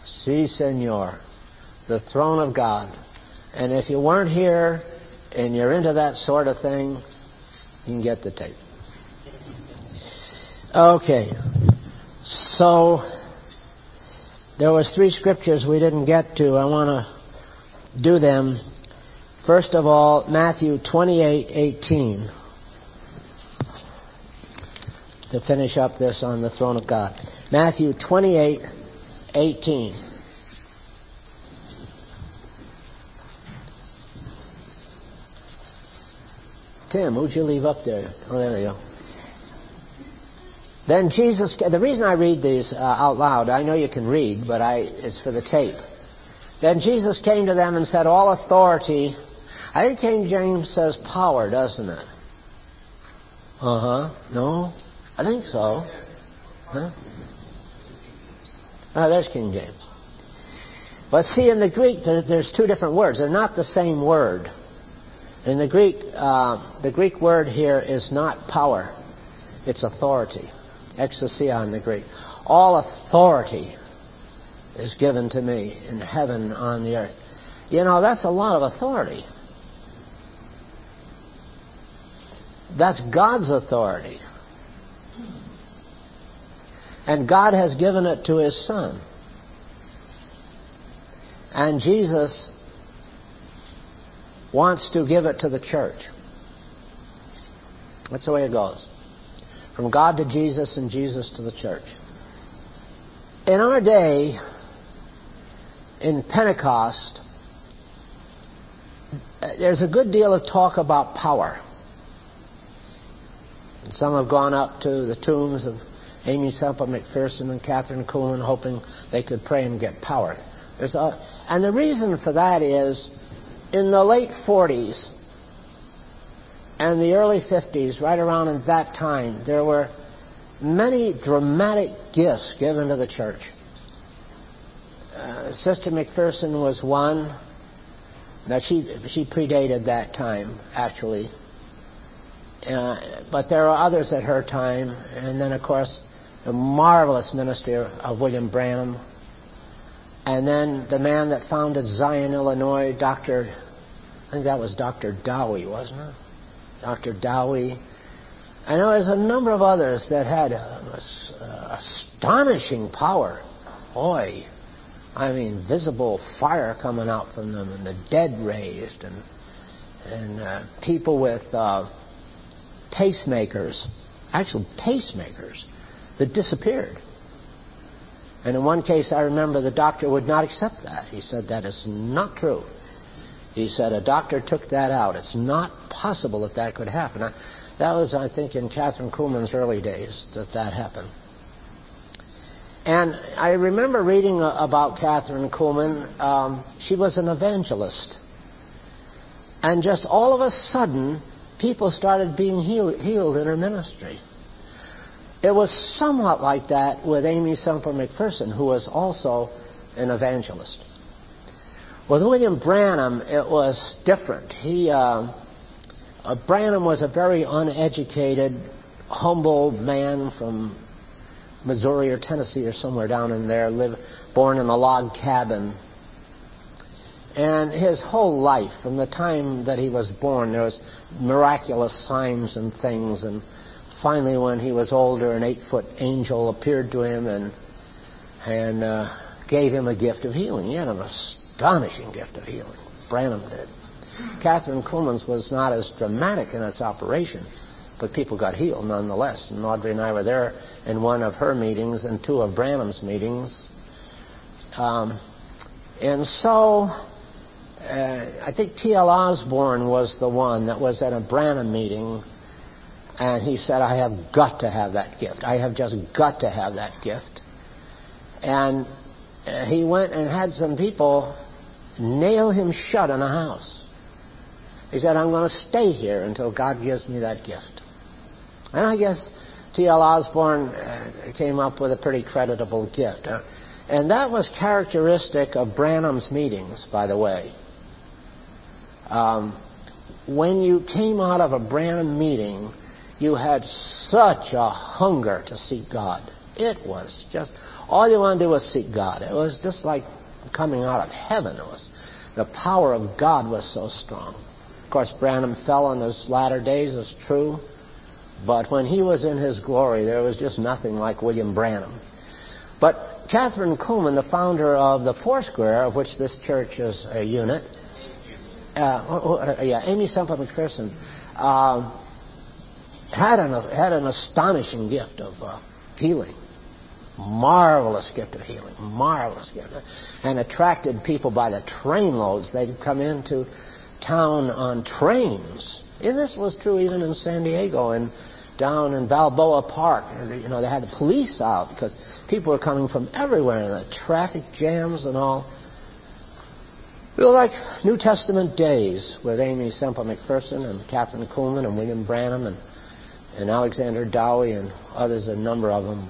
Si, Senor. The throne of God. And if you weren't here and you're into that sort of thing, you can get the tape. Okay. So there was 3 scriptures we didn't get to. I want to do them. First of all, Matthew 28:18. To finish up this on the throne of God. Matthew 28:18. Tim, who'd you leave up there? Oh, there you go. Then Jesus, the reason I read these out loud, I know you can read, but it's for the tape. Then Jesus came to them and said, all authority. I think King James says power, doesn't it? No? I think so. Huh? There's King James. But see, in the Greek, there's 2 different words. They're not the same word. In the Greek word here is not power. It's authority. Exousia in the Greek. All authority is given to me in heaven, on the earth. You know, that's a lot of authority. That's God's authority. And God has given it to His Son. And Jesus wants to give it to the church. That's the way it goes. From God to Jesus and Jesus to the church. In our day, in Pentecost, there's a good deal of talk about power. And some have gone up to the tombs of Amy Semple McPherson and Catherine Kuhlman hoping they could pray and get power. And the reason for that is, in the late 40s and the early 50s, right around in that time, there were many dramatic gifts given to the church. Sister McPherson was one. Now, she predated that time, actually. But there are others at her time. And then, of course, the marvelous ministry of William Branham. And then the man that founded Zion, Illinois, I think that was Dr. Dowie, wasn't it? Dr. Dowie. And there was a number of others that had astonishing power. Boy, I mean, visible fire coming out from them, and the dead raised, and people with pacemakers, actual pacemakers, that disappeared. And in one case, I remember the doctor would not accept that. He said, that is not true. He said, a doctor took that out. It's not possible that could happen. That was, I think, in Catherine Kuhlman's early days that happened. And I remember reading about Catherine Kuhlman. She was an evangelist. And just all of a sudden, people started being healed in her ministry. It was somewhat like that with Amy Semple McPherson, who was also an evangelist. With William Branham, it was different. Branham was a very uneducated, humble man from Missouri or Tennessee or somewhere down in there, born in a log cabin. And his whole life, from the time that he was born, there was miraculous signs and things. And finally, when he was older, an 8-foot angel appeared to him and gave him a gift of healing. He had an astonishing gift of healing. Branham did. Catherine Kuhlman's was not as dramatic in its operation, but people got healed nonetheless. And Audrey and I were there in one of her meetings and 2 of Branham's meetings. And so I think T.L. Osborne was the one that was at a Branham meeting, and he said, I have got to have that gift. I have just got to have that gift. And he went and had some people nail him shut in a house. He said, I'm going to stay here until God gives me that gift. And I guess T.L. Osborne came up with a pretty creditable gift. And that was characteristic of Branham's meetings, by the way. When you came out of a Branham meeting, you had such a hunger to seek God. It was just All you want to do was seek God. It was just like coming out of heaven. The power of God was so strong. Of course, Branham fell in his latter days, is true. But when he was in his glory, there was just nothing like William Branham. But Catherine Kuhlman, the founder of the Foursquare, of which this church is a unit, Aimee Semple McPherson, had an astonishing gift of healing. Marvelous gift of healing. Marvelous gift. And attracted people by the trainloads. They'd come into town on trains. And this was true even in San Diego and down in Balboa Park. You know, they had the police out because people were coming from everywhere, and the traffic jams and all. It was like New Testament days with Aimee Semple McPherson and Catherine Kuhlman and William Branham and Alexander Dowie and others, a number of them.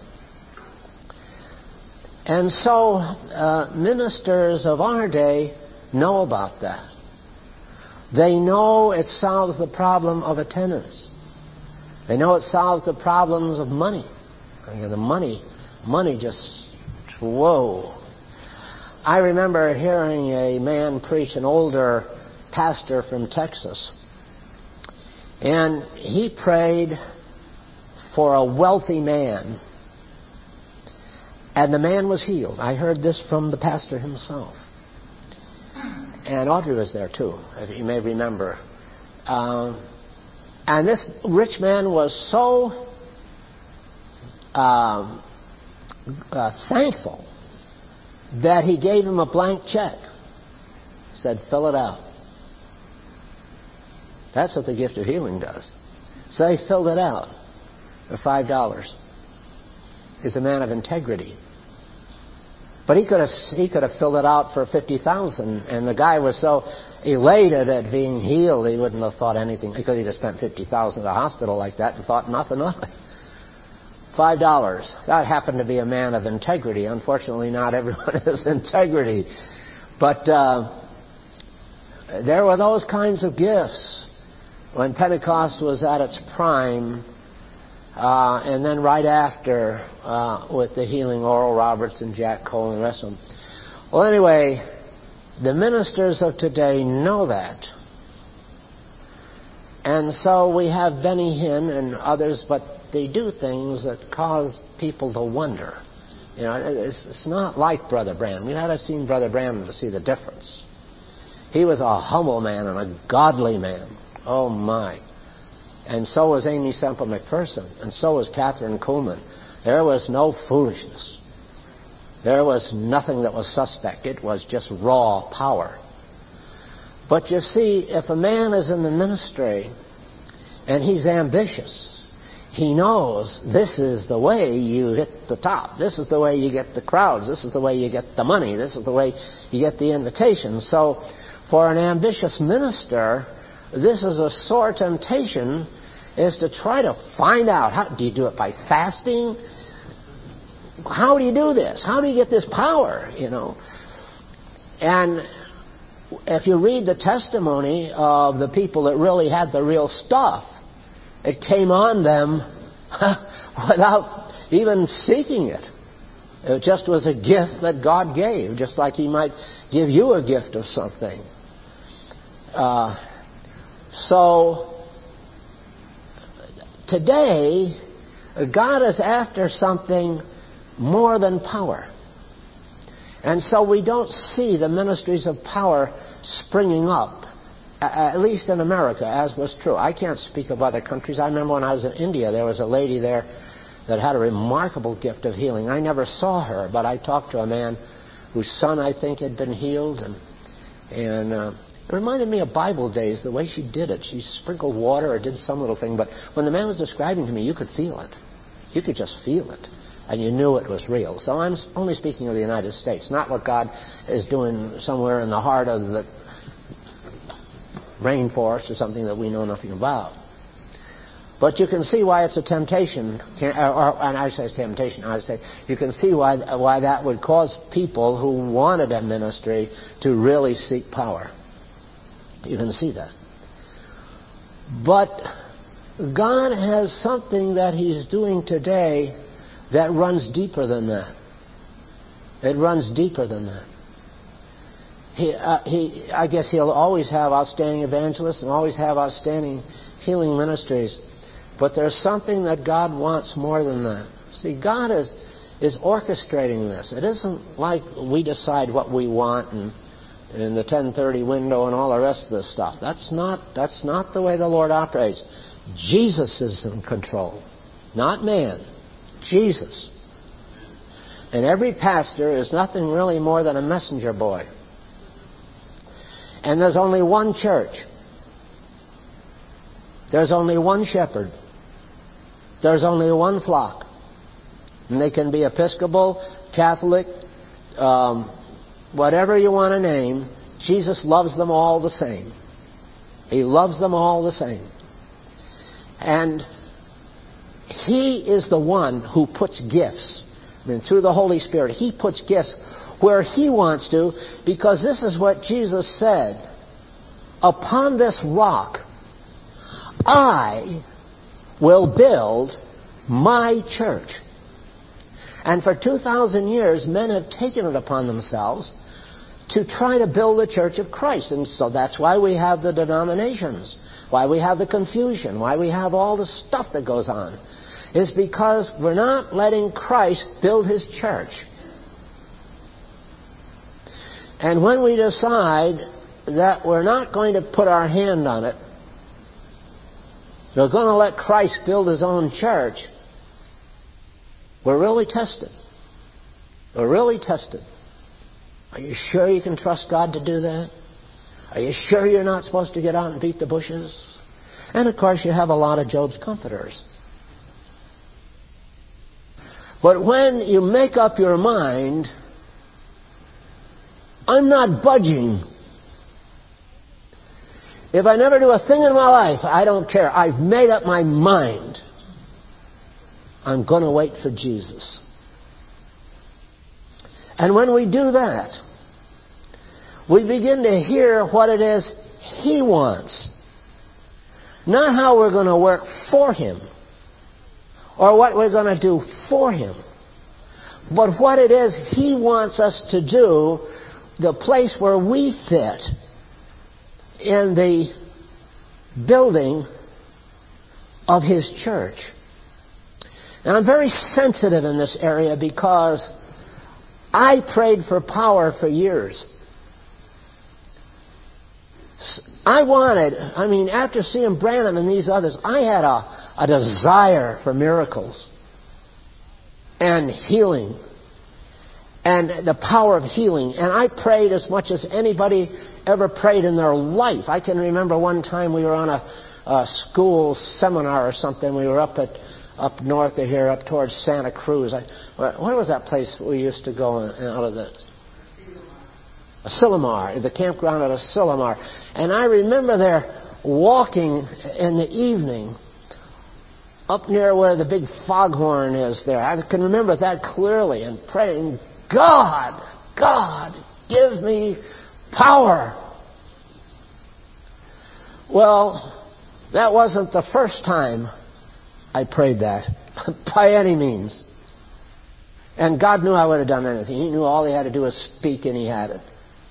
And so ministers of our day know about that. They know it solves the problem of attendance. They know it solves the problems of money. I mean, the money just, whoa. I remember hearing a man preach, an older pastor from Texas, and he prayed for a wealthy man, and the man was healed. I heard this from the pastor himself. And Audrey was there too, if you may remember. And this rich man was so thankful that he gave him a blank check. Said, fill it out. That's what the gift of healing does. So he filled it out for $5. He's a man of integrity. But he could have filled it out for $50,000, and the guy was so elated at being healed, he wouldn't have thought anything. He could have just spent $50,000 at a hospital like that and thought nothing of it. $5. That happened to be a man of integrity. Unfortunately, not everyone has integrity. But there were those kinds of gifts when Pentecost was at its prime, and then right after with the healing Oral Roberts and Jack Cole and the rest of them. Well, anyway, the ministers of today know that. And so we have Benny Hinn and others, but they do things that cause people to wonder. You know, it's not like Brother Branham. You had to have seen Brother Branham to see the difference. He was a humble man and a godly man. Oh, my. And so was Aimee Semple McPherson, and so was Catherine Kuhlman. There was no foolishness. There was nothing that was suspect. It was just raw power. But you see, if a man is in the ministry and he's ambitious, he knows this is the way you hit the top. This is the way you get the crowds. This is the way you get the money. This is the way you get the invitations. So for an ambitious minister, this is a sore temptation, is to try to find out, how do you do it by fasting? How do you do this? How do you get this power, you know? And if you read the testimony of the people that really had the real stuff, it came on them without even seeking it. It just was a gift that God gave, just like He might give you a gift of something. So today, God is after something more than power. And so we don't see the ministries of power springing up, at least in America, as was true. I can't speak of other countries. I remember when I was in India, there was a lady there that had a remarkable gift of healing. I never saw her, but I talked to a man whose son, I think, had been healed, and it reminded me of Bible days, the way she did it. She sprinkled water or did some little thing, but when the man was describing to me, you could feel it. You could just feel it, and you knew it was real. So I'm only speaking of the United States, not what God is doing somewhere in the heart of the rainforest or something that we know nothing about. But you can see why it's a temptation, and I say it's temptation, I say you can see why that would cause people who wanted a ministry to really seek power. You can see that. But God has something that He's doing today that runs deeper than that. It runs deeper than that. I guess he'll always have outstanding evangelists and always have outstanding healing ministries. But there's something that God wants more than that. See, God is orchestrating this. It isn't like we decide what we want and the 10:30 window and all the rest of this stuff. That's not the way the Lord operates. Jesus is in control, not man. Jesus. And every pastor is nothing really more than a messenger boy. And there's only one church. There's only one shepherd. There's only one flock. And they can be Episcopal, Catholic, whatever you want to name. Jesus loves them all the same. He loves them all the same. And He is the one who puts gifts. I mean, through the Holy Spirit, He puts gifts where He wants to, because this is what Jesus said. Upon this rock, I will build my church. And for 2,000 years, men have taken it upon themselves to try to build the church of Christ. And so that's why we have the denominations, why we have the confusion, why we have all the stuff that goes on. Is because we're not letting Christ build His church. And when we decide that we're not going to put our hand on it, we're going to let Christ build His own church, we're really tested. We're really tested. Are you sure you can trust God to do that? Are you sure you're not supposed to get out and beat the bushes? And of course you have a lot of Job's comforters. But when you make up your mind, I'm not budging. If I never do a thing in my life, I don't care. I've made up my mind. I'm going to wait for Jesus. And when we do that, we begin to hear what it is He wants. Not how we're going to work for Him or what we're going to do for Him, but what it is He wants us to do, the place where we fit in the building of His church. And I'm very sensitive in this area because I prayed for power for years. After seeing Branham and these others, I had a desire for miracles and healing and the power of healing. And I prayed as much as anybody ever prayed in their life. I can remember one time we were on a school seminar or something. We were up north of here, up towards Santa Cruz. Where was that place we used to go out of the... Asilomar, the campground at Asilomar. And I remember there walking in the evening up near where the big foghorn is there. I can remember that clearly and praying, God, give me power. Well, that wasn't the first time I prayed that, by any means. And God knew I would have done anything. He knew all He had to do was speak and He had it.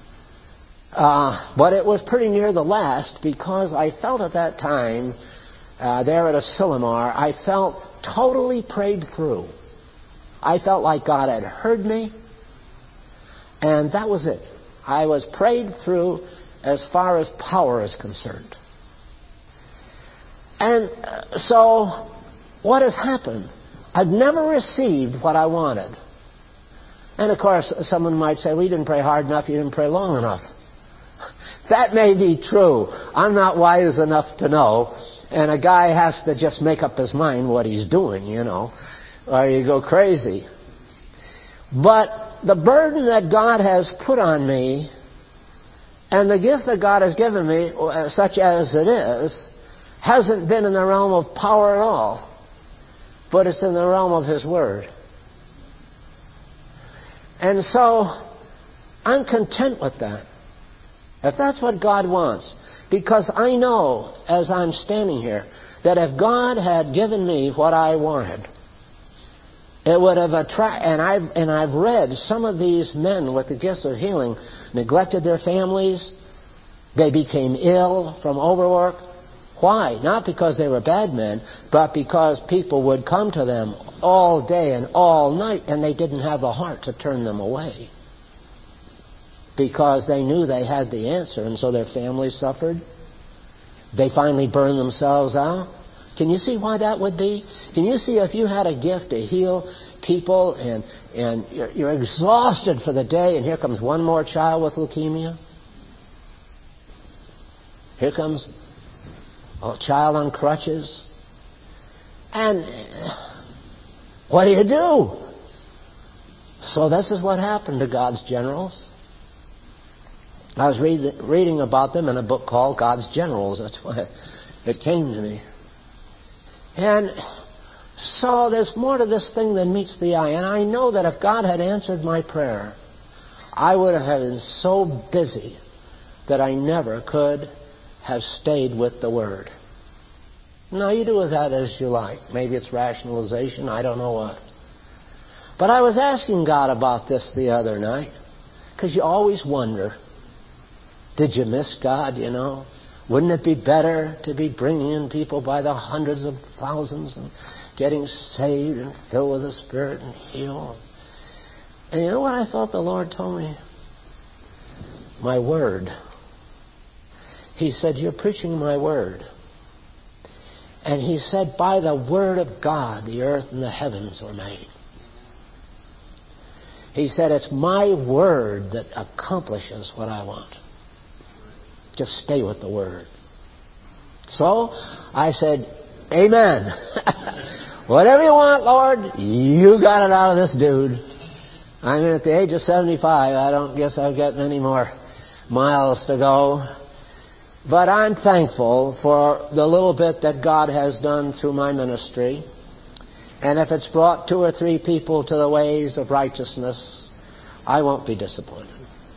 But it was pretty near the last because I felt at that time, there at Asilomar, I felt totally prayed through. I felt like God had heard me, and that was it. I was prayed through as far as power is concerned. And so, what has happened? I've never received what I wanted. And of course, someone might say, well, you didn't pray hard enough, you didn't pray long enough. That may be true. I'm not wise enough to know. And a guy has to just make up his mind what he's doing, or you go crazy. But the burden that God has put on me and the gift that God has given me, such as it is, hasn't been in the realm of power at all, but it's in the realm of His Word. And so I'm content with that. If that's what God wants, because I know as I'm standing here that if God had given me what I wanted, It would have attracted, and I've read some of these men with the gifts of healing neglected their families. They became ill from overwork. Why? Not because they were bad men, but because people would come to them all day and all night, and they didn't have the heart to turn them away. Because they knew they had the answer, and so their families suffered. They finally burned themselves out. Can you see why that would be? Can you see if you had a gift to heal people and you're exhausted for the day, and here comes one more child with leukemia? Here comes a child on crutches. And what do? So this is what happened to God's generals. I was reading about them in a book called God's Generals. That's why it came to me. And so there's more to this thing than meets the eye. And I know that if God had answered my prayer, I would have been so busy that I never could have stayed with the Word. Now, you do with that as you like. Maybe it's rationalization. I don't know what. But I was asking God about this the other night, because you always wonder, did you miss God, you know? Wouldn't it be better to be bringing in people by the hundreds of thousands and getting saved and filled with the Spirit and healed? And you know what I felt the Lord told me? My Word. He said, you're preaching my Word. And He said, by the Word of God, the earth and the heavens were made. He said, it's my Word that accomplishes what I want. Just stay with the Word. So I said, amen. Whatever you want, Lord, you got it out of this dude. I mean, at the age of 75, I don't guess I've got many more miles to go. But I'm thankful for the little bit that God has done through my ministry. And if it's brought 2 or 3 people to the ways of righteousness, I won't be disappointed.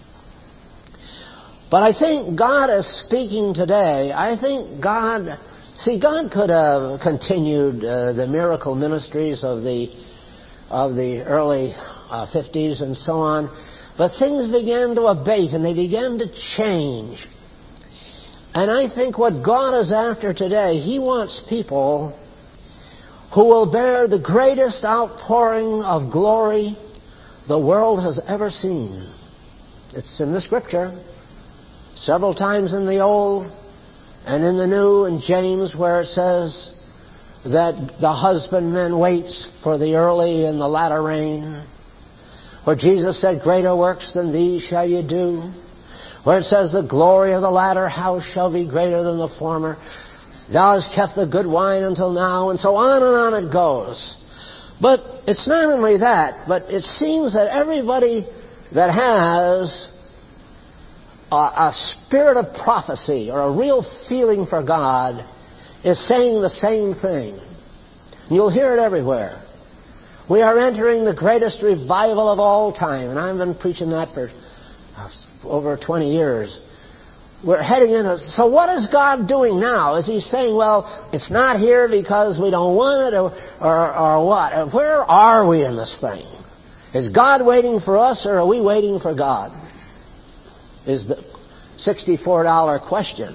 But I think God is speaking today. I think God could have continued the miracle ministries of the early 50s and so on. But things began to abate and they began to change. And I think what God is after today, He wants people who will bear the greatest outpouring of glory the world has ever seen. It's in the Scripture. Several times in the Old and in the New, in James, where it says that the husbandman waits for the early and the latter rain. Where Jesus said, greater works than these shall you do. Where it says, the glory of the latter house shall be greater than the former. Thou hast kept the good wine until now, and so on and on it goes. But it's not only that, but it seems that everybody that has a spirit of prophecy or a real feeling for God is saying the same thing. You'll hear it everywhere. We are entering the greatest revival of all time, and I've been preaching that for over 20 years. We're heading into. So what is God doing now? Is He saying, well, it's not here because we don't want it, or what? Where are we in this thing? Is God waiting for us, or are we waiting for God? Is the $64 question.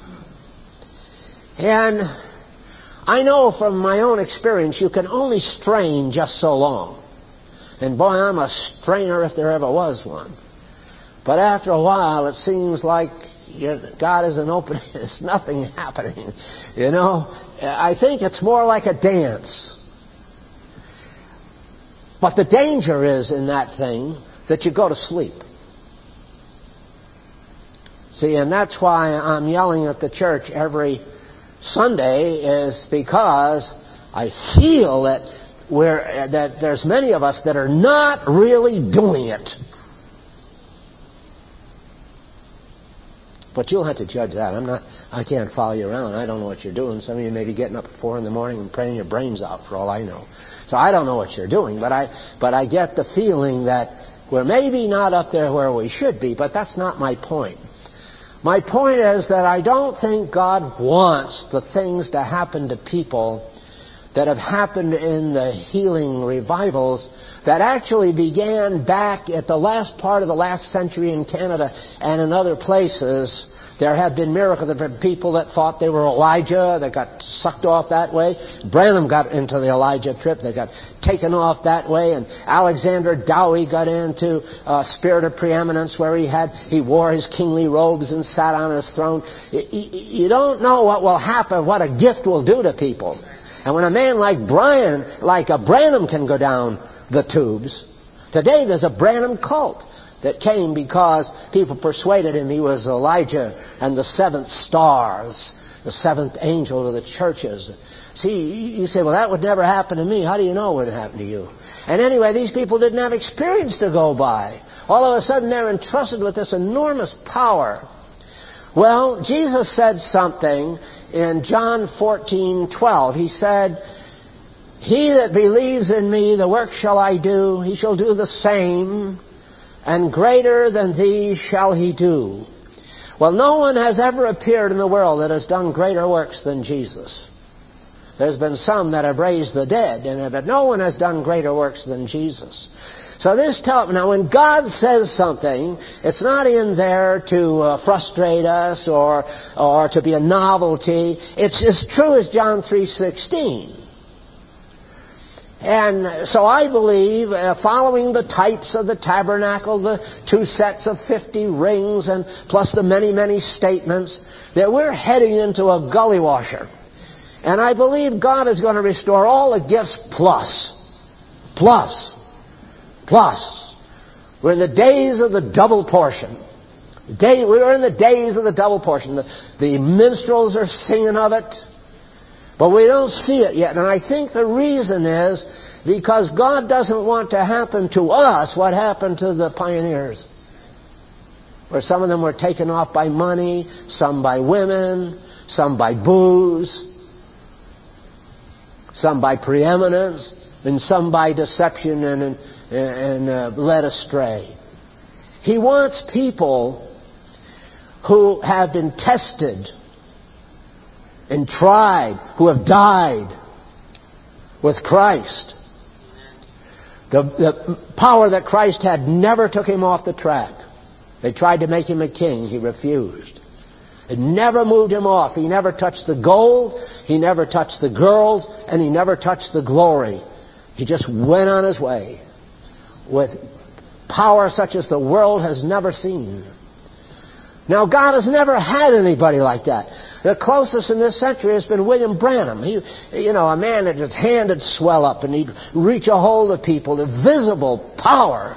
And I know from my own experience you can only strain just so long. And boy, I'm a strainer if there ever was one. But after a while it seems like God isn't open. There's nothing happening. You know, I think it's more like a dance. But the danger is in that thing that you go to sleep. See, and that's why I'm yelling at the church every Sunday, is because I feel that there's many of us that are not really doing it. But you'll have to judge that. I can't follow you around. I don't know what you're doing. Some of you may be getting up at 4 a.m. and praying your brains out for all I know. So I don't know what you're doing, but I get the feeling that we're maybe not up there where we should be, but that's not my point. My point is that I don't think God wants the things to happen to people that have happened in the healing revivals that actually began back at the last part of the last century in Canada and in other places. There have been miracles. There have been people that thought they were Elijah that got sucked off that way. Branham got into the Elijah trip. They got taken off that way. And Alexander Dowie got into a spirit of preeminence where he wore his kingly robes and sat on his throne. You don't know what will happen, what a gift will do to people. And when a man like a Branham can go down the tubes, today there's a Branham cult that came because people persuaded him he was Elijah and the seventh stars, the seventh angel to the churches. See, you say, well, that would never happen to me. How do you know it would happen to you? And anyway, these people didn't have experience to go by. All of a sudden, they're entrusted with this enormous power. Well, Jesus said something in John 14:12. He said, "He that believes in me, the work shall I do. He shall do the same, and greater than these shall he do." Well, no one has ever appeared in the world that has done greater works than Jesus. There's been some that have raised the dead, but no one has done greater works than Jesus. So now when God says something, it's not in there to frustrate us or to be a novelty. It's as true as John 3:16. And so I believe, following the types of the tabernacle, the 2 sets of 50 rings, and plus the many, many statements, that we're heading into a gully washer. And I believe God is going to restore all the gifts plus. We're in the days of the double portion. We're in the days of the double portion. The minstrels are singing of it. But we don't see it yet. And I think the reason is because God doesn't want to happen to us what happened to the pioneers. Where some of them were taken off by money, some by women, some by booze, some by preeminence, and some by deception and led astray. He wants people who have been tested and tried, who have died with Christ. The power that Christ had never took him off the track. They tried to make him a king. He refused. It never moved him off. He never touched the gold. He never touched the girls. And he never touched the glory. He just went on his way with power such as the world has never seen. Now, God has never had anybody like that. The closest in this century has been William Branham. A man that his hand would swell up and he'd reach a hold of people. The visible power.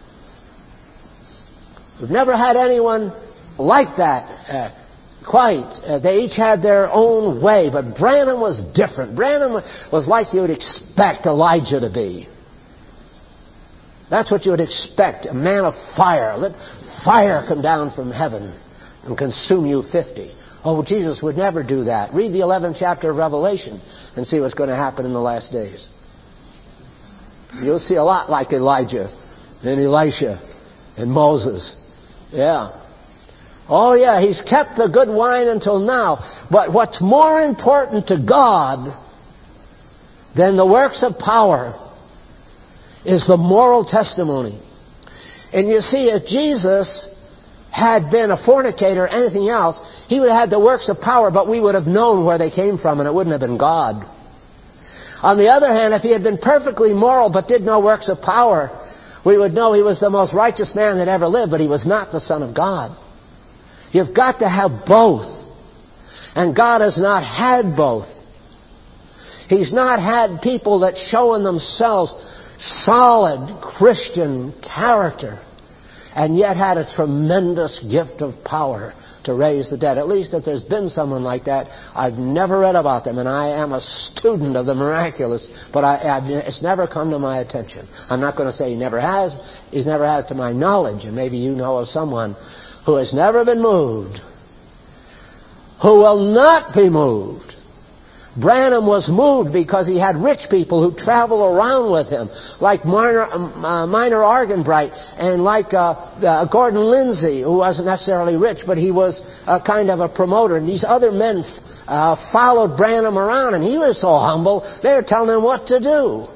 We've never had anyone like that. They each had their own way, but Branham was different. Branham was like you would expect Elijah to be. That's what you would expect, a man of fire. Let fire come down from heaven and consume you 50. Oh, Jesus would never do that. Read the 11th chapter of Revelation and see what's going to happen in the last days. You'll see a lot like Elijah and Elisha and Moses. Yeah. Oh, yeah, he's kept the good wine until now. But what's more important to God than the works of power is the moral testimony. And you see, if Jesus had been a fornicator or anything else, he would have had the works of power, but we would have known where they came from, and it wouldn't have been God. On the other hand, if he had been perfectly moral but did no works of power, we would know he was the most righteous man that ever lived, but he was not the Son of God. You've got to have both. And God has not had both. He's not had people that show in themselves solid Christian character and yet had a tremendous gift of power to raise the dead. At least if there's been someone like that, I've never read about them, and I am a student of the miraculous, but it's never come to my attention. I'm not going to say he never has. He's never has to my knowledge, and maybe you know of someone who has never been moved, who will not be moved. Branham was moved because he had rich people who traveled around with him, like Minor Arganbright and like Gordon Lindsay, who wasn't necessarily rich, but he was kind of a promoter. And these other men followed Branham around, and he was so humble, they were telling him what to do.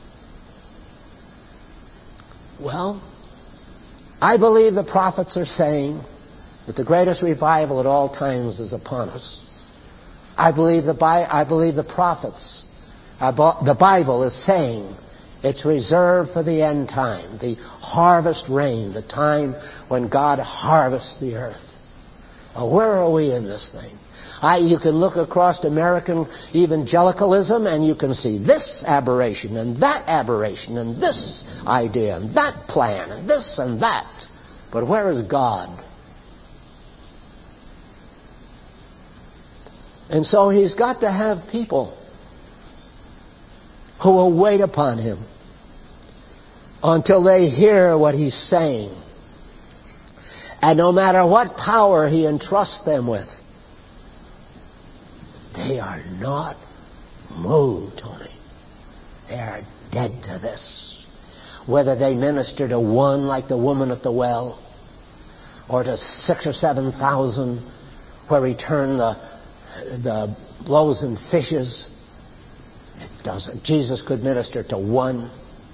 Well, I believe the prophets are saying that the greatest revival at all times is upon us. I believe the prophets, the Bible is saying it's reserved for the end time, the harvest rain, the time when God harvests the earth. Where are we in this thing? You can look across American evangelicalism and you can see this aberration and that aberration and this idea and that plan and this and that. But where is God? And so He's got to have people who will wait upon Him until they hear what He's saying. And no matter what power He entrusts them with, they are not moved, Tony. They are dead to this. Whether they minister to one like the woman at the well, or to 6,000 or 7,000 where He turned the loaves and fishes, it doesn't. Jesus could minister to one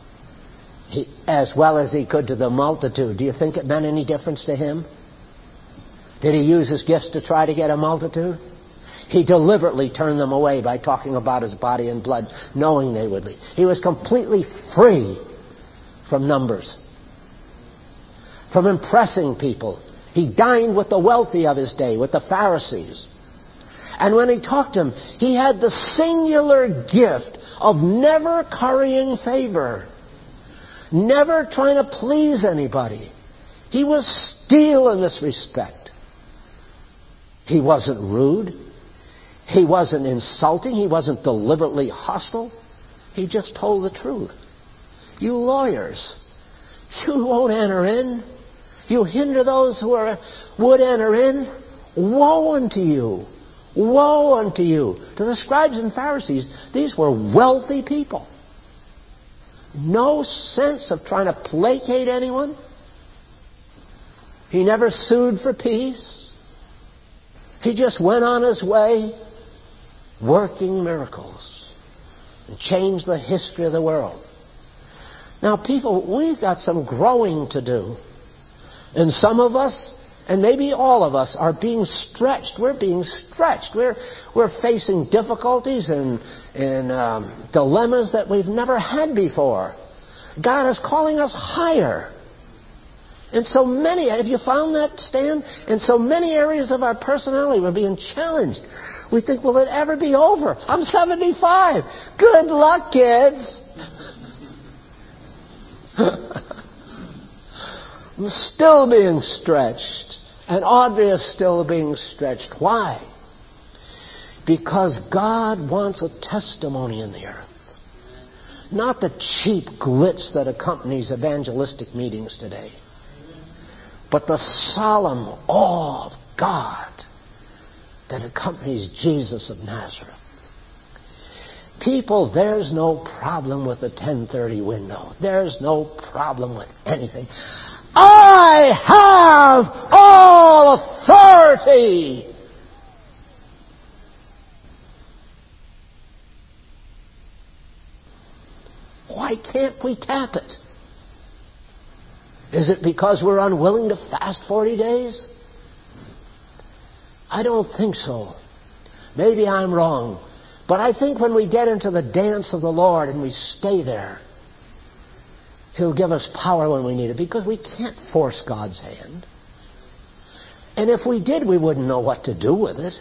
as well as He could to the multitude. Do you think it meant any difference to Him? Did He use His gifts to try to get a multitude? He deliberately turned them away by talking about His body and blood, knowing they would leave. He was completely free from numbers, from impressing people. He dined with the wealthy of His day, with the Pharisees. And when He talked to them, He had the singular gift of never currying favor, never trying to please anybody. He was steel in this respect. He wasn't rude. He wasn't insulting. He wasn't deliberately hostile. He just told the truth. You lawyers, you won't enter in. You hinder those who would enter in. Woe unto you. Woe unto you. To the scribes and Pharisees, these were wealthy people. No sense of trying to placate anyone. He never sued for peace. He just went on His way, working miracles, and changed the history of the world. Now, people, we've got some growing to do. And some of us, and maybe all of us, are being stretched. We're being stretched. We're facing difficulties and dilemmas that we've never had before. God is calling us higher. And so many, have you found that, Stan? In so many areas of our personality, we're being challenged. We think, will it ever be over? I'm 75. Good luck, kids. I'm still being stretched. And Audrey is still being stretched. Why? Because God wants a testimony in the earth. Not the cheap glitz that accompanies evangelistic meetings today, but the solemn awe of God that accompanies Jesus of Nazareth. People, there's no problem with the 10:30 window. There's no problem with anything. I have all authority. Why can't we tap it? Is it because we're unwilling to fast 40 days? I don't think so. Maybe I'm wrong. But I think when we get into the dance of the Lord and we stay there, He'll give us power when we need it, because we can't force God's hand. And if we did, we wouldn't know what to do with it.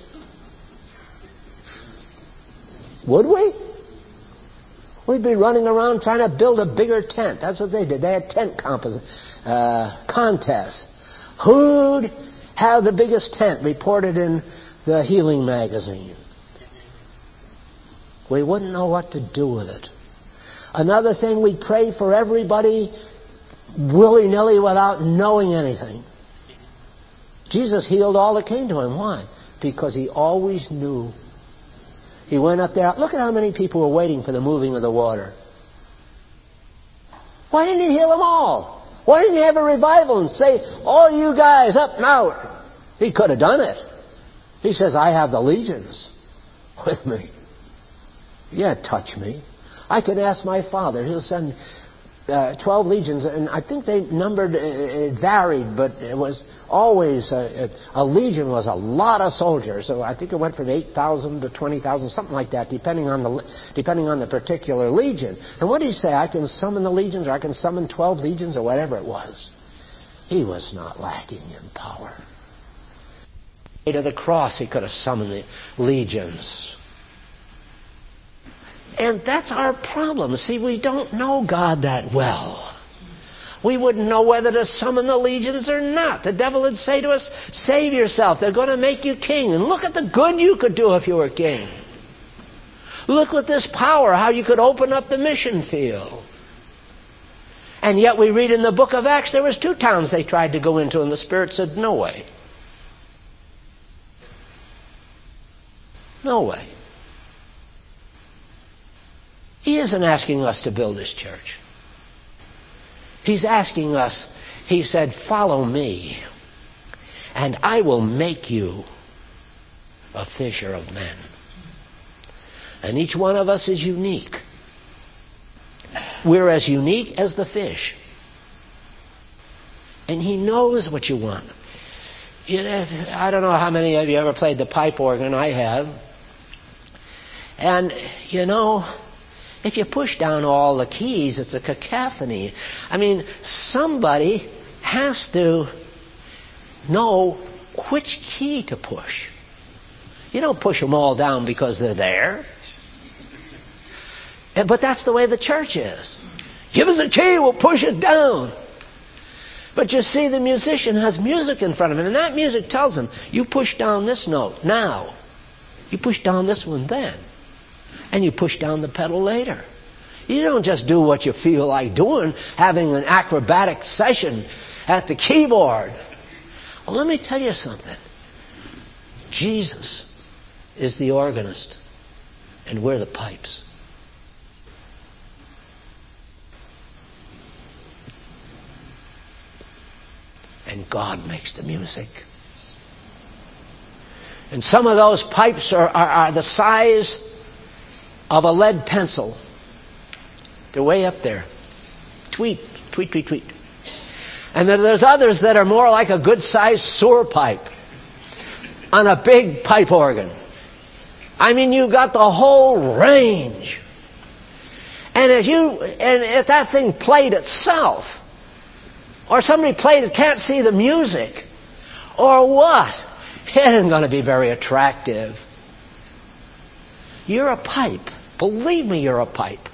Would we? We'd be running around trying to build a bigger tent. That's what they did. They had tent contests. Who'd have the biggest tent, reported in the Healing magazine? We wouldn't know what to do with it. Another thing, we'd pray for everybody willy-nilly without knowing anything. Jesus healed all that came to Him. Why? Because He always knew. He went up there. Look at how many people were waiting for the moving of the water. Why didn't He heal them all? Why didn't He have a revival and say, all you guys up and out? He could have done it. He says, I have the legions. with me. Yeah, touch me. I can ask my Father. He'll send 12 legions, and I think they numbered, it varied, but it was always, a legion was a lot of soldiers. So I think it went from 8,000 to 20,000, something like that, depending on the particular legion. And what did he say? I can summon the legions, or I can summon 12 legions, or whatever it was. He was not lacking in power. To the cross, he could have summoned the legions. And that's our problem. See, we don't know God that well. We wouldn't know whether to summon the legions or not. The devil would say to us, save yourself. They're going to make you king. And look at the good you could do if you were king. Look with this power, how you could open up the mission field. And yet we read in the book of Acts, there was 2 towns they tried to go into, and the Spirit said, no way. No way. He isn't asking us to build His church. He's asking us, He said, follow me, and I will make you a fisher of men. And each one of us is unique. We're as unique as the fish. And He knows what you want. I don't know how many of you ever played the pipe organ. I have. And, if you push down all the keys, it's a cacophony. I mean, somebody has to know which key to push. You don't push them all down because they're there. But that's the way the church is. Give us a key, we'll push it down. But you see, the musician has music in front of him, and that music tells him, you push down this note now. You push down this one then. And you push down the pedal later. You don't just do what you feel like doing, having an acrobatic session at the keyboard. Well, let me tell you something. Jesus is the organist, and we're the pipes. And God makes the music. And some of those pipes are the size of a lead pencil. They're way up there. Tweet, tweet, tweet, tweet. And then there's others that are more like a good-sized sewer pipe on a big pipe organ. I mean, you got the whole range. And if that thing played itself, or somebody played it, can't see the music, or what, it isn't going to be very attractive. You're a pipe. Believe me, you're a pipe.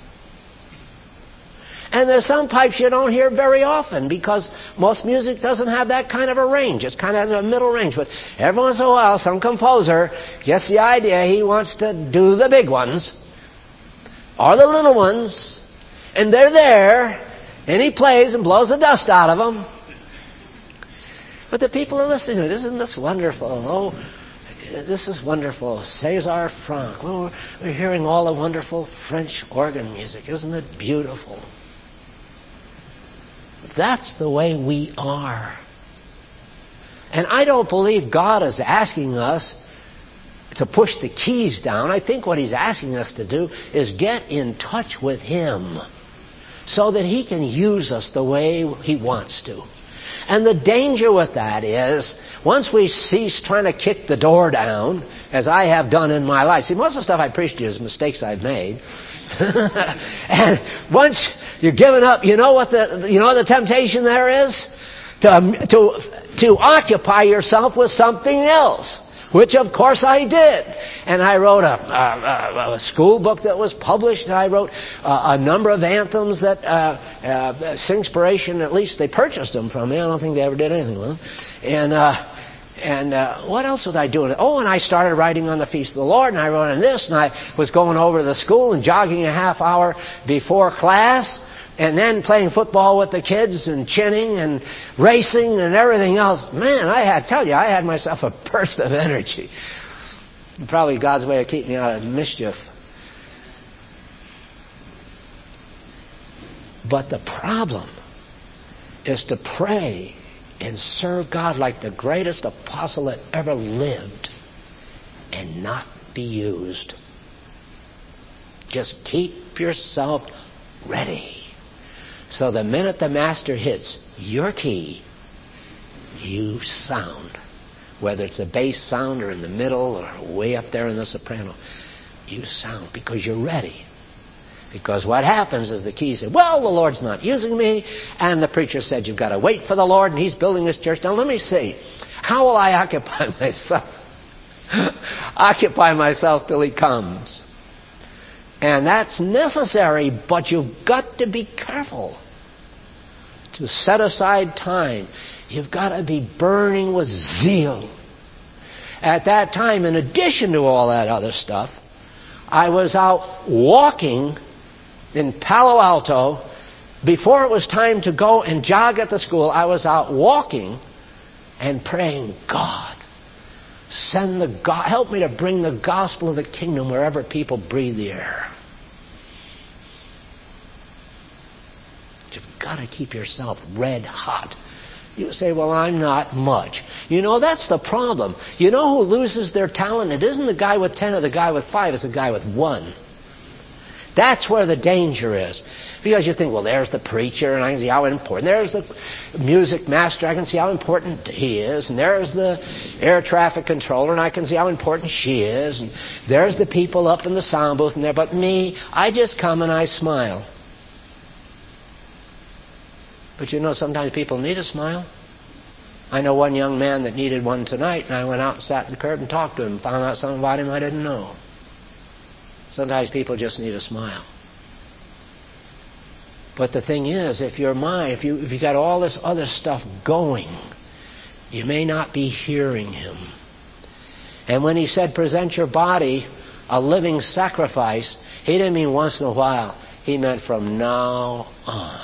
And there's some pipes you don't hear very often because most music doesn't have that kind of a range. It's kind of a middle range. But every once in a while, some composer gets the idea he wants to do the big ones or the little ones, and they're there, and he plays and blows the dust out of them. But the people are listening to it. Isn't this wonderful? Oh, this is wonderful. César Franck. Well, we're hearing all the wonderful French organ music. Isn't it beautiful? That's the way we are. And I don't believe God is asking us to push the keys down. I think what He's asking us to do is get in touch with Him so that He can use us the way He wants to. And the danger with that is, once we cease trying to kick the door down, as I have done in my life. See, most of the stuff I preach to you is mistakes I've made. And once you're giving up, you know what the temptation there is? To occupy yourself with something else, which of course I did. And I wrote a school book that was published. And I wrote a number of anthems that Singspiration, at least they purchased them from me. I don't think they ever did anything with them. And what else was I doing? Oh, and I started writing on the Feast of the Lord, and I wrote on this, and I was going over to the school and jogging a half hour before class, and then playing football with the kids and chinning and racing and everything else. Man, I had myself a burst of energy. Probably God's way of keeping me out of mischief. But the problem is to pray and serve God like the greatest apostle that ever lived and not be used. Just keep yourself ready. So the minute the master hits your key, you sound. Whether it's a bass sound or in the middle or way up there in the soprano, you sound because you're ready. Because what happens is the key said, well, the Lord's not using me, and the preacher said you've got to wait for the Lord, and He's building this church. Now let me see, how will I occupy myself? Occupy myself till He comes. And that's necessary, but you've got to be careful to set aside time. You've got to be burning with zeal. At that time, in addition to all that other stuff, I was out walking in Palo Alto. Before it was time to go and jog at the school, I was out walking and praying, God, help me to bring the gospel of the kingdom wherever people breathe the air. You've got to keep yourself red hot. You say, well, I'm not much. You know, that's the problem. You know who loses their talent? It isn't the guy with 10 or the guy with 5. It's the guy with 1. That's where the danger is. Because you think, well, there's the preacher, and I can see how important. There's the music master, I can see how important he is. And there's the air traffic controller, and I can see how important she is. And there's the people up in the sound booth and there. But me, I just come and I smile. But you know, sometimes people need a smile. I know one young man that needed one tonight, and I went out and sat in the curb and talked to him, found out something about him I didn't know. Sometimes people just need a smile. But the thing is, if your mind, if you got all this other stuff going, you may not be hearing Him. And when He said, present your body a living sacrifice, He didn't mean once in a while. He meant from now on.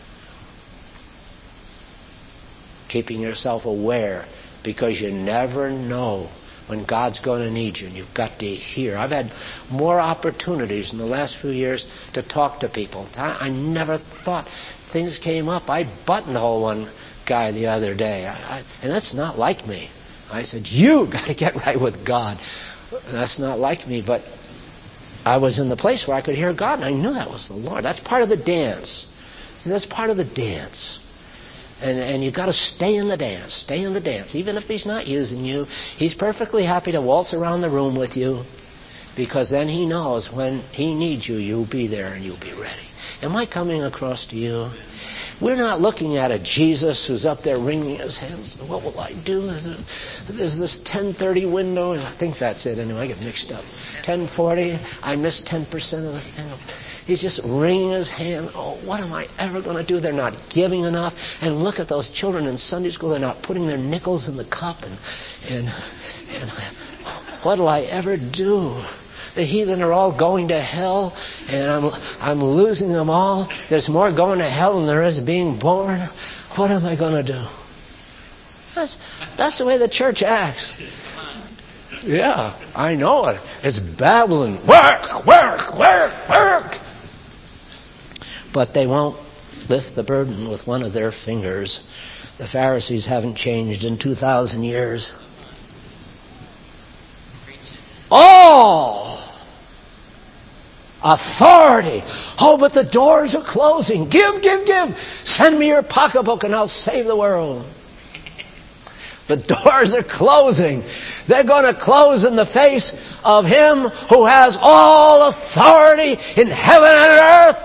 Keeping yourself aware, because you never know when God's going to need you, and you've got to hear. I've had more opportunities in the last few years to talk to people. I never thought things came up. I buttonholed one guy the other day, and that's not like me. I said, you got to get right with God. That's not like me, but I was in the place where I could hear God, and I knew that was the Lord. That's part of the dance. See, that's part of the dance. And you've got to stay in the dance. Stay in the dance. Even if He's not using you, He's perfectly happy to waltz around the room with you, because then He knows when He needs you, you'll be there and you'll be ready. Am I coming across to you? We're not looking at a Jesus who's up there wringing His hands. What will I do? There's this 10:30 window. I think that's it anyway. I get mixed up. 10:40. I missed 10% of the thing. He's just wringing his hand. Oh, what am I ever going to do? They're not giving enough. And look at those children in Sunday school. They're not putting their nickels in the cup. And what'll I ever do? The heathen are all going to hell, and I'm losing them all. There's more going to hell than there is being born. What am I going to do? That's the way the church acts. Yeah, I know it. It's babbling. Work, work, work, work. But they won't lift the burden with one of their fingers. The Pharisees haven't changed in 2,000 years. All authority. Oh, but the doors are closing. Give, give, give. Send me your pocketbook and I'll save the world. The doors are closing. They're going to close in the face of Him who has all authority in heaven and earth.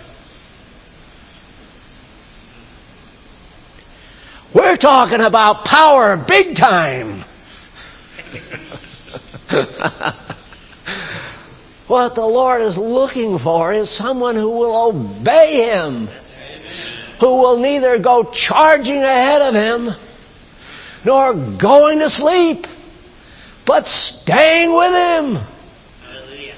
We're talking about power big time. What the Lord is looking for is someone who will obey Him, who will neither go charging ahead of Him nor going to sleep, but staying with Him. Hallelujah.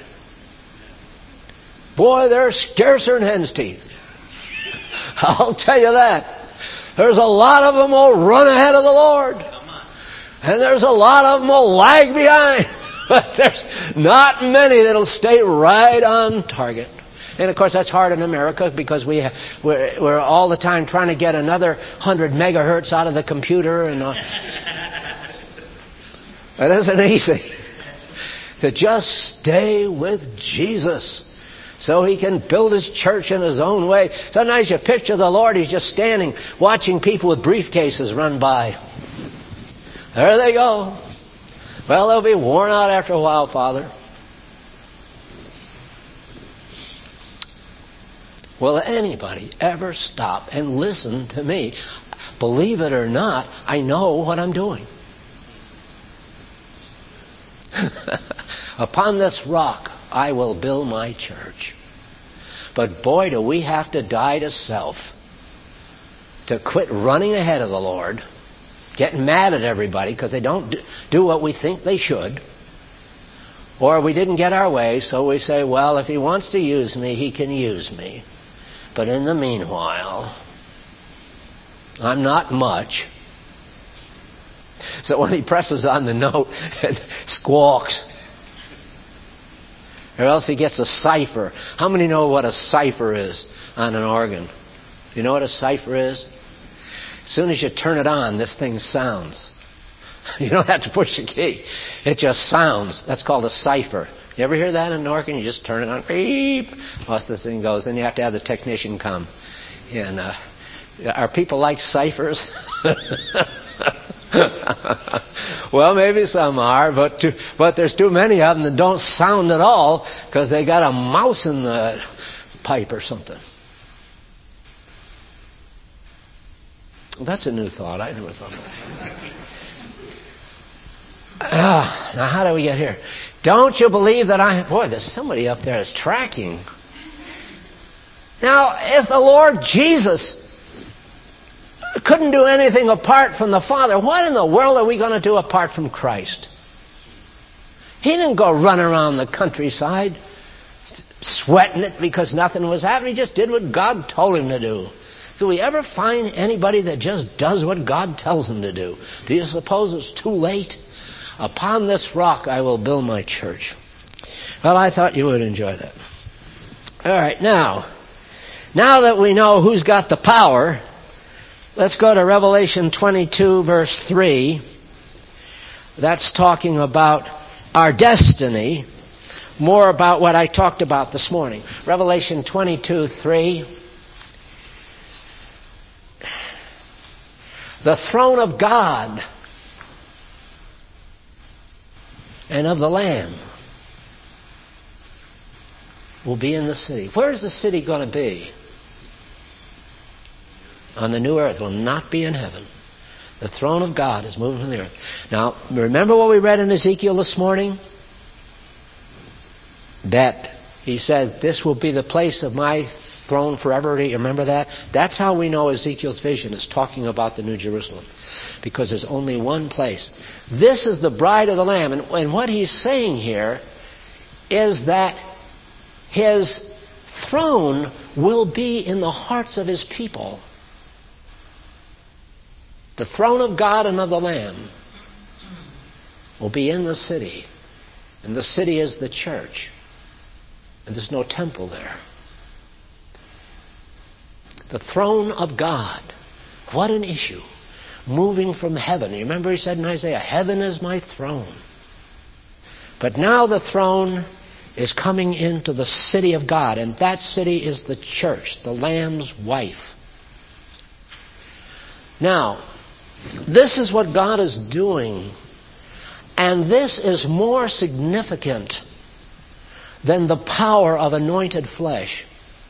Boy, they're scarcer than hen's teeth. I'll tell you that. There's a lot of them will run ahead of the Lord. And there's a lot of them will lag behind. But there's not many that'll stay right on target. And of course that's hard in America because we're all the time trying to get another 100 megahertz out of the computer. And it isn't easy. to just stay with Jesus so he can build his church in his own way. Sometimes you picture the Lord, he's just standing watching people with briefcases run by. There they go. Well, they'll be worn out after a while, Father. Will anybody ever stop and listen to me? Believe it or not, I know what I'm doing. Upon this rock I will build my church. But boy, do we have to die to self to quit running ahead of the Lord, getting mad at everybody because they don't do what we think they should, or we didn't get our way, so we say, well, if he wants to use me, he can use me. But in the meanwhile, I'm not much. So when he presses on the note, it squawks. Or else he gets a cipher. How many know what a cipher is on an organ? Do you know what a cipher is? As soon as you turn it on, this thing sounds. You don't have to push the key. It just sounds. That's called a cipher. You ever hear that in an organ? You just turn it on. Beep. Once this thing goes, then you have to have the technician come. And are people like ciphers? Well, maybe some are, but there's too many of them that don't sound at all because they got a mouse in the pipe or something. That's a new thought. I never thought of that. Now how do we get here? Don't you believe that boy, there's somebody up there that's tracking. Now, if the Lord Jesus couldn't do anything apart from the Father, what in the world are we going to do apart from Christ? He didn't go run around the countryside sweating it because nothing was happening. He just did what God told him to do. Do we ever find anybody that just does what God tells him to do? Do you suppose it's too late? Upon this rock I will build my church. Well, I thought you would enjoy that. All right, now that we know who's got the power, let's go to Revelation 22, verse 3. That's talking about our destiny, more about what I talked about this morning. Revelation 22, 3. The throne of God and of the Lamb will be in the city. Where is the city going to be? On the new earth. It will not be in heaven. The throne of God is moving from the earth. Now, remember what we read in Ezekiel this morning? That he said, this will be the place of my throne forever. You remember that? That's how we know Ezekiel's vision is talking about the New Jerusalem. Because there's only one place. This is the bride of the Lamb. And what he's saying here is that his throne will be in the hearts of his people. The throne of God and of the Lamb will be in the city. And the city is the church. And there's no temple there. The throne of God. What an issue. Moving from heaven. You remember he said in Isaiah, heaven is my throne. But now the throne is coming into the city of God. And that city is the church, the Lamb's wife. Now, this is what God is doing. And this is more significant than the power of anointed flesh.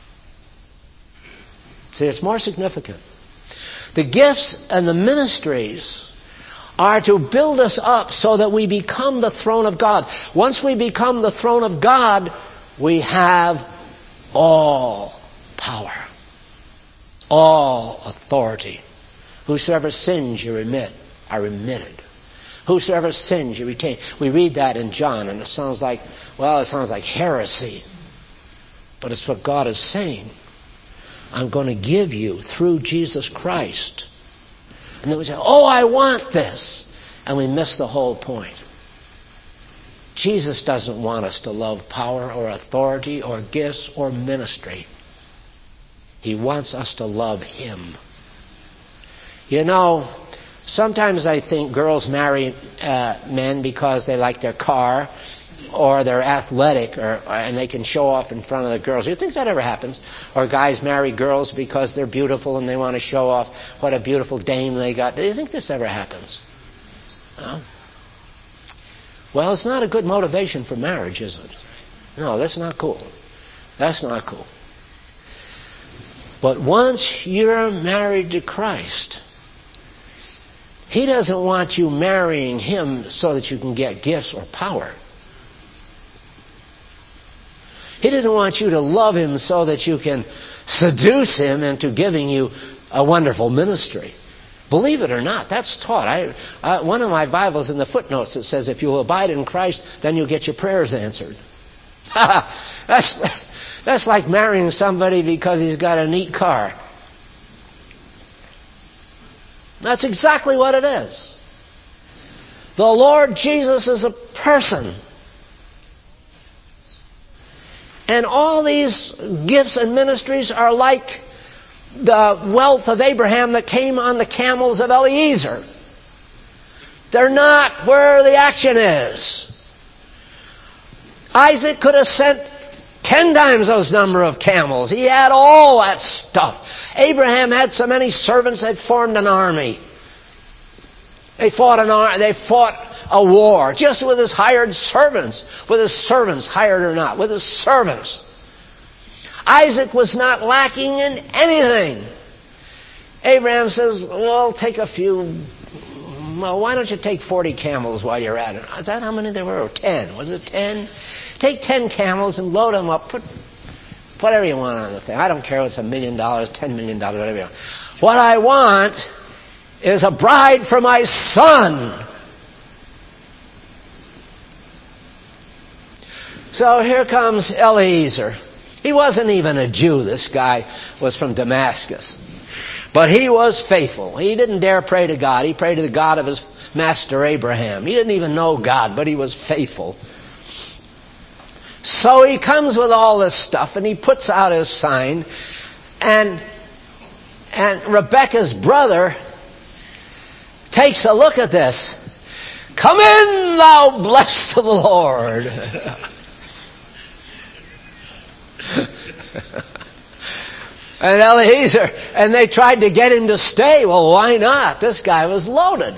See, it's more significant. The gifts and the ministries are to build us up so that we become the throne of God. Once we become the throne of God, we have all power, all authority. Whosoever sins you remit are remitted. Whosoever sins you retain. We read that in John, and it sounds like heresy. But it's what God is saying. I'm going to give you through Jesus Christ. And then we say, oh, I want this. And we miss the whole point. Jesus doesn't want us to love power or authority or gifts or ministry. He wants us to love Him. You know, sometimes I think girls marry men because they like their car or they're athletic, and they can show off in front of the girls. Do you think that ever happens? Or guys marry girls because they're beautiful and they want to show off what a beautiful dame they got. Do you think this ever happens? No? Well, it's not a good motivation for marriage, is it? No, that's not cool. That's not cool. But once you're married to Christ, He doesn't want you marrying Him so that you can get gifts or power. He doesn't want you to love Him so that you can seduce Him into giving you a wonderful ministry. Believe it or not, that's taught. One of my Bibles in the footnotes, it says, if you abide in Christ, then you'll get your prayers answered. That's like marrying somebody because he's got a neat car. That's exactly what it is. The Lord Jesus is a person. And all these gifts and ministries are like the wealth of Abraham that came on the camels of Eliezer. They're not where the action is. Isaac could have sent 10 times those number of camels. He had all that stuff. Abraham had so many servants that formed an army. They fought a war just with his hired servants. With his servants, hired or not, with his servants. Isaac was not lacking in anything. Abraham says, well, take a few. Well, why don't you take 40 camels while you're at it? Is that how many there were? Or 10? Was it 10? Take 10 camels and load them up. Put whatever you want on the thing. I don't care if it's $1 million, $10 million, whatever you want. What I want is a bride for my son. So here comes Eliezer. He wasn't even a Jew. This guy was from Damascus. But he was faithful. He didn't dare pray to God. He prayed to the God of his master Abraham. He didn't even know God, but he was faithful. So he comes with all this stuff and he puts out his sign, and Rebekah's brother takes a look at this. Come in, thou blessed of the Lord. And Eliezer, and they tried to get him to stay. Well, why not? This guy was loaded.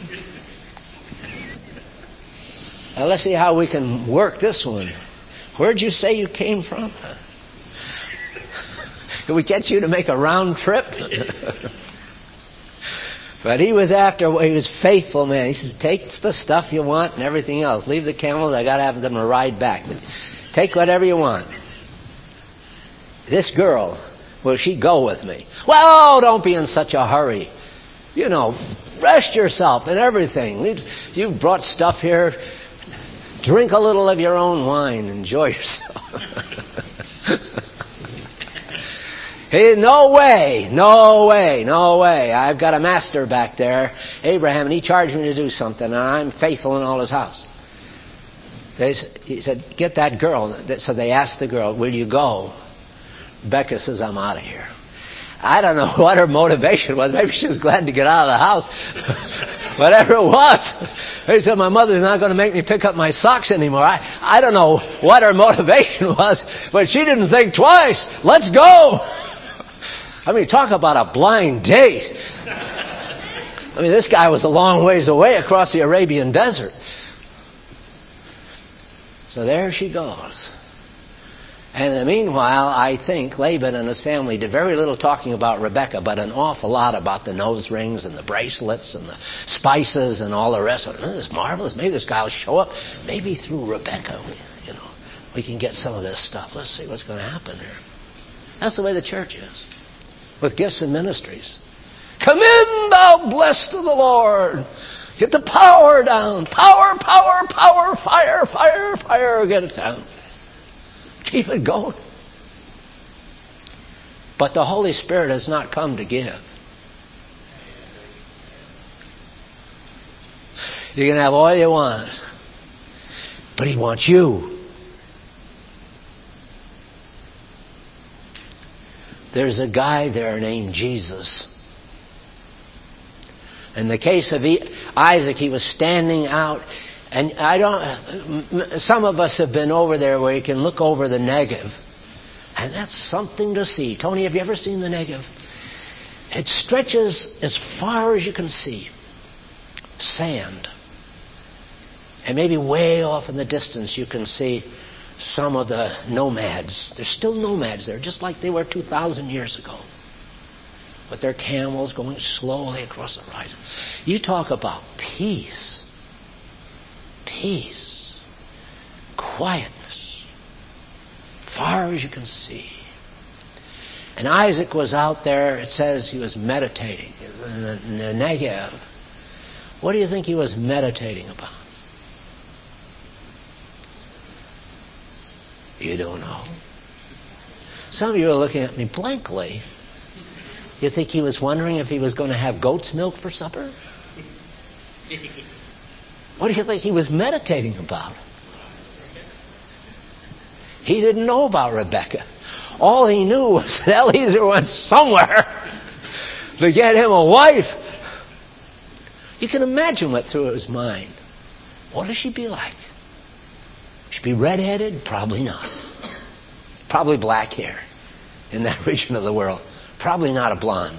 Now let's see how we can work this one. Where'd you say you came from? Can we get you to make a round trip? But he was faithful, man. He says, take the stuff you want and everything else. Leave the camels. I got to have them to ride back. But take whatever you want. This girl, will she go with me? Well, don't be in such a hurry. You know, rest yourself and everything. You brought stuff here. Drink a little of your own wine. Enjoy yourself. Hey, no way. I've got a master back there, Abraham, and he charged me to do something, and I'm faithful in all his house. He said, get that girl. So they asked the girl, will you go? Rebecca says, I'm out of here. I don't know what her motivation was. Maybe she was glad to get out of the house. Whatever it was. He said, my mother's not going to make me pick up my socks anymore. I don't know what her motivation was, but she didn't think twice. Let's go. I mean, talk about a blind date. I mean, this guy was a long ways away across the Arabian desert. So there she goes. And in the meanwhile, I think Laban and his family did very little talking about Rebekah, but an awful lot about the nose rings and the bracelets and the spices and all the rest of it. Isn't this marvelous? Maybe this guy will show up. Maybe through Rebekah, we can get some of this stuff. Let's see what's going to happen here. That's the way the church is, with gifts and ministries. Come in, thou blessed of the Lord. Get the power down. Power, fire. Get it down. Keep it going. But the Holy Spirit has not come to give. You can have all you want, but He wants you. There's a guy there named Jesus. In the case of Isaac, he was standing out And some of us have been over there where you can look over the Negev. And that's something to see. Tony, have you ever seen the Negev? It stretches as far as you can see. Sand. And maybe way off in the distance you can see some of the nomads. There's still nomads there, just like they were 2,000 years ago. With their camels going slowly across the horizon. You talk about peace. Peace. Quietness. Far as you can see. And Isaac was out there, it says he was meditating in the Negev. What do you think he was meditating about? You don't know. Some of you are looking at me blankly. You think he was wondering if he was going to have goat's milk for supper? What do you think he was meditating about? He didn't know about Rebekah. All he knew was that Eliezer went somewhere to get him a wife. You can imagine what through his mind. What does she be like? She be redheaded? Probably not. Probably black hair in that region of the world. Probably not a blonde.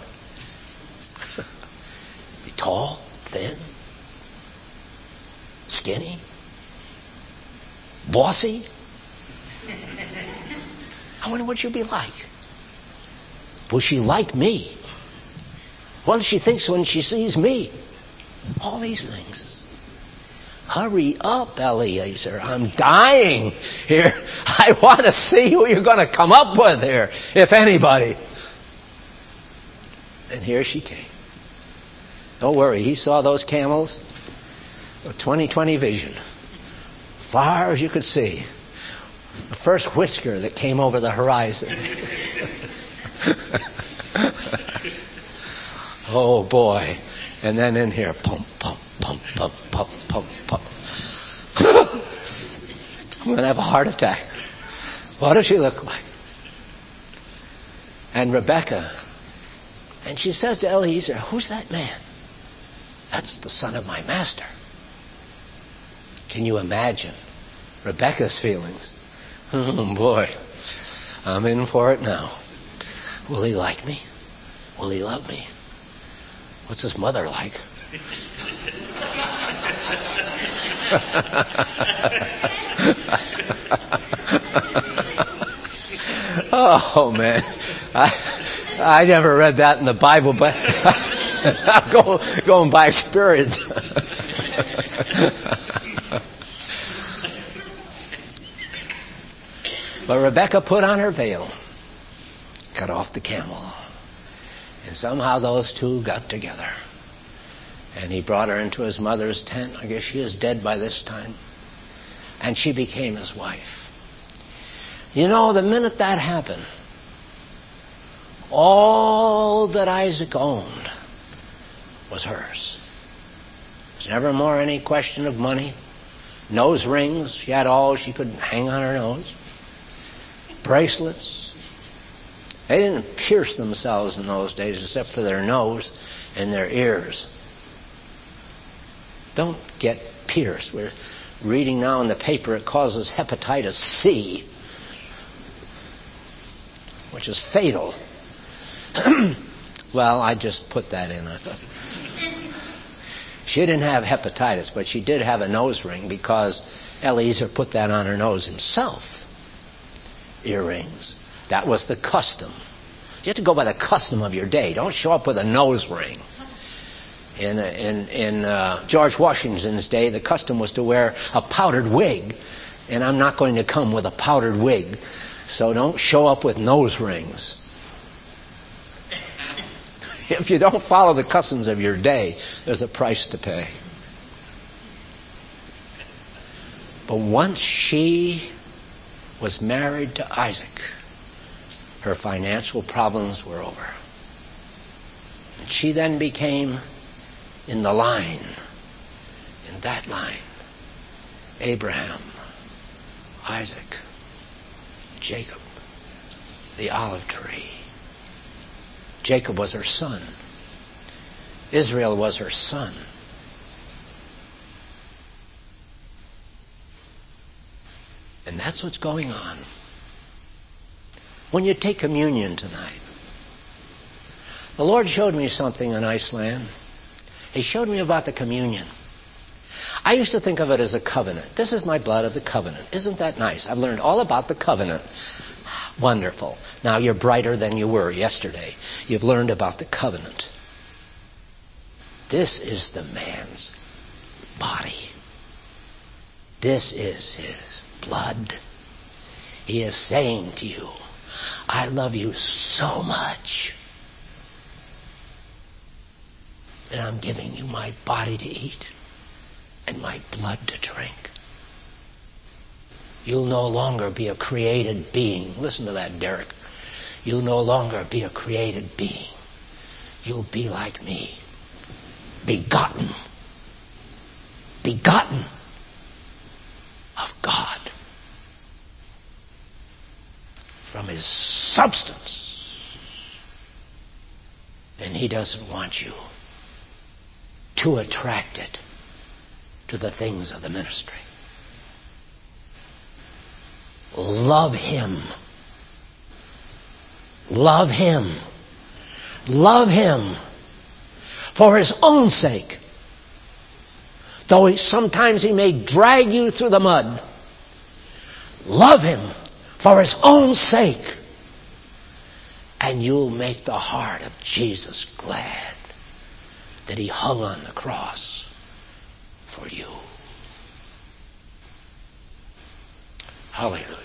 Be tall, thin, skinny, bossy. I wonder what she'll be like. Will she like me? What does she think when she sees me? All these things. Hurry up, Eliezer. I'm dying here. I want to see who you're going to come up with here, if anybody. And here she came. Don't worry, he saw those camels with 20/20 vision. Far as you could see. The first whisker that came over the horizon. Oh boy. And then in here, pump, pump, pump, pump, pump, pump, pump. I'm going to have a heart attack. What does she look like? And Rebekah, and she says to Eliezer, who's that man? That's the son of my master. Can you imagine Rebekah's feelings? Oh boy, I'm in for it now. Will he like me? Will he love me? What's his mother like? Oh man, I never read that in the Bible, but I'm going by experience. But Rebekah put on her veil, cut off the camel, and somehow those two got together. And he brought her into his mother's tent. I guess she is dead by this time. And she became his wife. You know, the minute that happened, all that Isaac owned was hers. There's never more any question of money. Nose rings. She had all she could hang on her nose. Bracelets. They didn't pierce themselves in those days except for their nose and their ears. Don't get pierced. We're reading now in the paper it causes hepatitis C, which is fatal. Well, I just put that in. I thought. She didn't have hepatitis, but she did have a nose ring because Eliezer put that on her nose himself. Earrings. That was the custom. You have to go by the custom of your day. Don't show up with a nose ring. In George Washington's day, the custom was to wear a powdered wig. And I'm not going to come with a powdered wig. So don't show up with nose rings. If you don't follow the customs of your day, there's a price to pay. But once she was married to Isaac, her financial problems were over. And she then became in the line, in that line, Abraham, Isaac, Jacob, the olive tree. Jacob was her son. Israel was her son. And that's what's going on. When you take communion tonight, the Lord showed me something in Iceland. He showed me about the communion. I used to think of it as a covenant. This is my blood of the covenant. Isn't that nice? I've learned all about the covenant. Wonderful. Now you're brighter than you were yesterday. You've learned about the covenant. This is the man's body. This is his blood. He is saying to you, I love you so much that I'm giving you my body to eat and my blood to drink. You'll no longer be a created being. Listen to that, Derek. You'll no longer be a created being. You'll be like me. Begotten. Begotten of God. From his substance. And he doesn't want you too attracted to the things of the ministry. Love him. Love him. Love him for his own sake. Though sometimes he may drag you through the mud. Love him for his own sake. And you'll make the heart of Jesus glad that he hung on the cross for you. Hallelujah.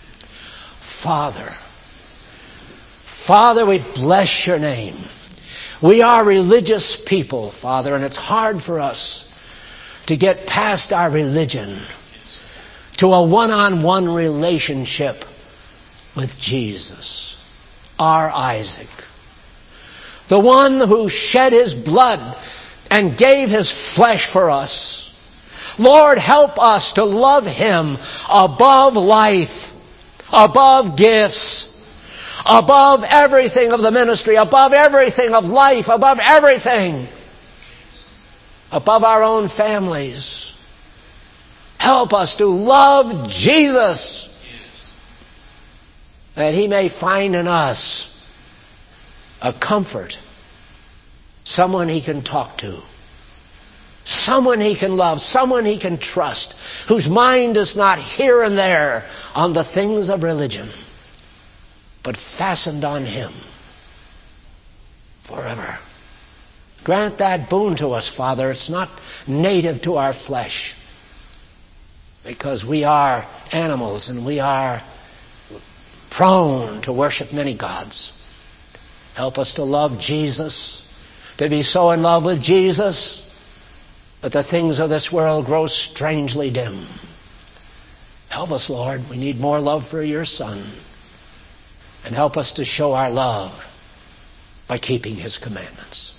Father, we bless your name. We are religious people, Father, and it's hard for us to get past our religion to a one-on-one relationship with Jesus, our Isaac, the one who shed his blood and gave his flesh for us. Lord, help us to love him above life, above gifts, above everything of the ministry, above everything of life, above everything, above our own families. Help us to love Jesus, that he may find in us a comfort, someone he can talk to, someone he can love, someone he can trust, whose mind is not here and there on the things of religion, but fastened on him forever. Grant that boon to us, Father. It's not native to our flesh, because we are animals and we are prone to worship many gods. Help us to love Jesus, to be so in love with Jesus that the things of this world grow strangely dim. Help us, Lord. We need more love for your Son. And help us to show our love by keeping his commandments.